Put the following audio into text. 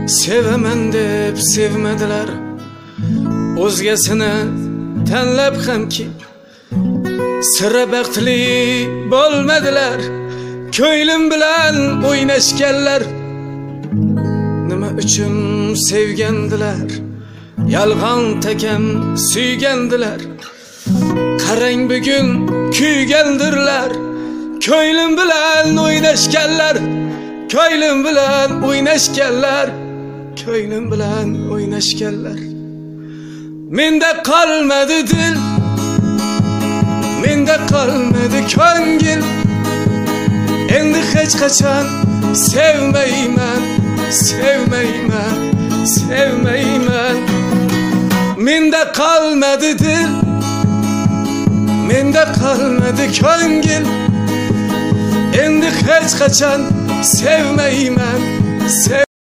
Sevemen deb sevmediler, o'zgasini tanlab hamki sira baxtli bo'lmadilar. Ko'nglim bilan o'ynashganlar, nima uchun sevgandilar? Yalg'on takam suygandilar. Qarang bugun kuygandirlar. Ko'nglim bilan o'ynashganlar, ko'nglim bilan o'ynashganlar, ko'nglim bilan o'ynashganlar. Menda qolmadi dil, menda qolmadi ko'ngil. Endi hech qachon sevmayman, sevmayman, sevmayman. Menda qolmadi dil, menda qolmadi ko'ngil. Endi hech qachon sevmayman.